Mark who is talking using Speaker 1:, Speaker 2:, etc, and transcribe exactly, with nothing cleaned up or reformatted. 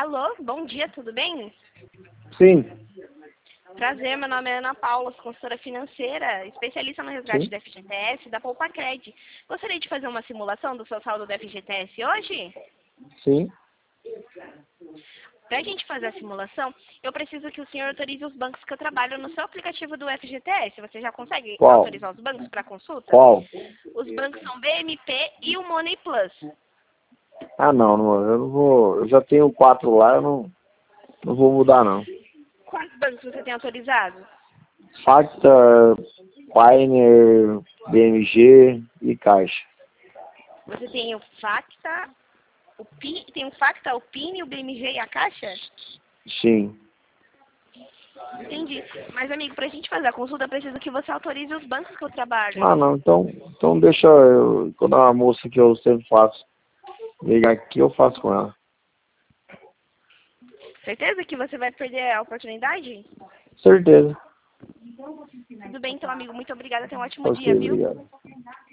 Speaker 1: Alô, bom dia, tudo bem?
Speaker 2: Sim.
Speaker 1: Prazer, meu nome é Ana Paula, consultora financeira, especialista no resgate
Speaker 2: Sim.
Speaker 1: do F G T S da Poupacred. Gostaria de fazer uma simulação do seu saldo do F G T S hoje?
Speaker 2: Sim.
Speaker 1: Para a gente fazer a simulação, eu preciso que o senhor autorize os bancos que eu trabalho no seu aplicativo do F G T S. Você já consegue
Speaker 2: Qual?
Speaker 1: autorizar os bancos para consulta?
Speaker 2: Qual?
Speaker 1: Os bancos são B M P e o Money Plus.
Speaker 2: Ah, não, não, eu não vou. Eu já tenho quatro lá, eu não, não vou mudar, não.
Speaker 1: Quais bancos você tem autorizado?
Speaker 2: Facta, Pioneer, B M G e Caixa.
Speaker 1: Você tem o Facta, o Pi, tem o Facta, o Pini, o B M G e a Caixa?
Speaker 2: Sim.
Speaker 1: Entendi. Mas, amigo, pra gente fazer a consulta, eu preciso que você autorize os bancos que eu trabalho.
Speaker 2: Ah, não, então, então deixa eu. Quando a moça que eu sempre faço ligar aqui, eu faço com ela.
Speaker 1: Certeza que você vai perder a oportunidade?
Speaker 2: Certeza.
Speaker 1: Tudo bem, então, amigo. Muito obrigada. Tenha um ótimo
Speaker 2: Ok,
Speaker 1: dia, viu?
Speaker 2: obrigado.